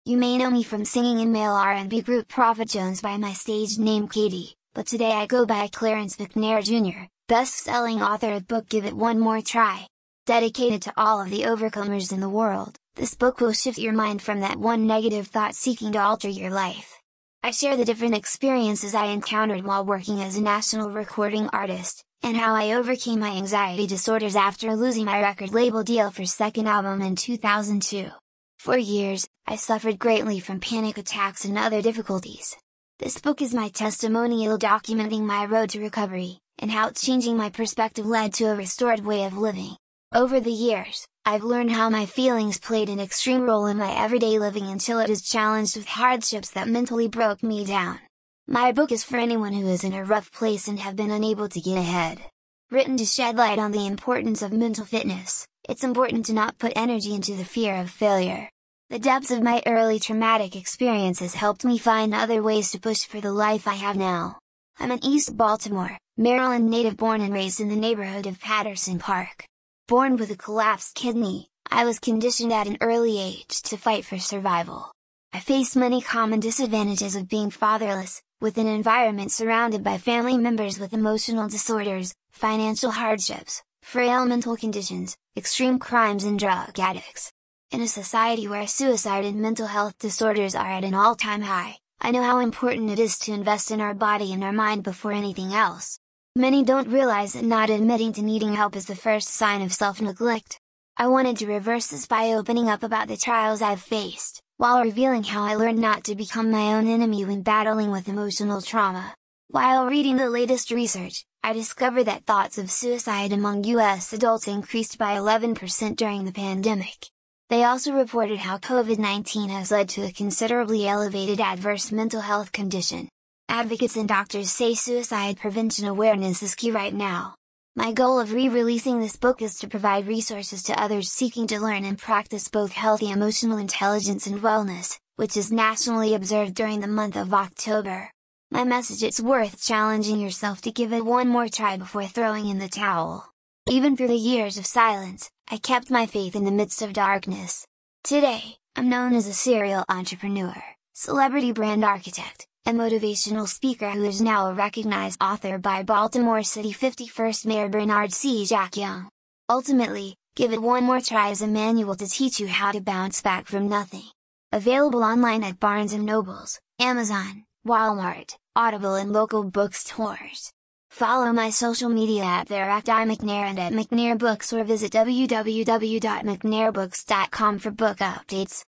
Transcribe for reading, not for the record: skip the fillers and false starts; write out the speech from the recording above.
You may know me from singing in male R&B group Prophet Jones by my stage name Katie, but today I go by Clarence McNair Jr., best-selling author of book Give It One More Try. Dedicated to all of the overcomers in the world, this book will shift your mind from that one negative thought seeking to alter your life. I share the different experiences I encountered while working as a national recording artist, and how I overcame my anxiety disorders after losing my record label deal for second album in 2002. For years, I suffered greatly from panic attacks and other difficulties. This book is my testimonial documenting my road to recovery, and how changing my perspective led to a restored way of living. Over the years, I've learned how my feelings played an extreme role in my everyday living until it is challenged with hardships that mentally broke me down. My book is for anyone who is in a rough place and have been unable to get ahead. Written to shed light on the importance of mental fitness, it's important to not put energy into the fear of failure. The depths of my early traumatic experiences helped me find other ways to push for the life I have now. I'm an East Baltimore, Maryland native born and raised in the neighborhood of Patterson Park. Born with a collapsed kidney, I was conditioned at an early age to fight for survival. I faced many common disadvantages of being fatherless, with an environment surrounded by family members with emotional disorders, financial hardships, frail mental conditions, extreme crimes and drug addicts. In a society where suicide and mental health disorders are at an all-time high, I know how important it is to invest in our body and our mind before anything else. Many don't realize that not admitting to needing help is the first sign of self-neglect. I wanted to reverse this by opening up about the trials I've faced, while revealing how I learned not to become my own enemy when battling with emotional trauma. While reading the latest research, I discovered that thoughts of suicide among US adults increased by 11% during the pandemic. They also reported how COVID-19 has led to a considerably elevated adverse mental health condition. Advocates and doctors say suicide prevention awareness is key right now. My goal of re-releasing this book is to provide resources to others seeking to learn and practice both healthy emotional intelligence and wellness, which is nationally observed during the month of October. My message: it's worth challenging yourself to give it one more try before throwing in the towel. Even through the years of silence, I kept my faith in the midst of darkness. Today, I'm known as a serial entrepreneur, celebrity brand architect, and motivational speaker who is now a recognized author by Baltimore City 51st Mayor Bernard C. Jack Young. Ultimately, Give It One More Try is a manual to teach you how to bounce back from nothing. Available online at Barnes & Nobles, Amazon, Walmart, Audible and local bookstores. Follow my social media at @imcnair and @McNair Books, or visit www.mcnairbooks.com for book updates.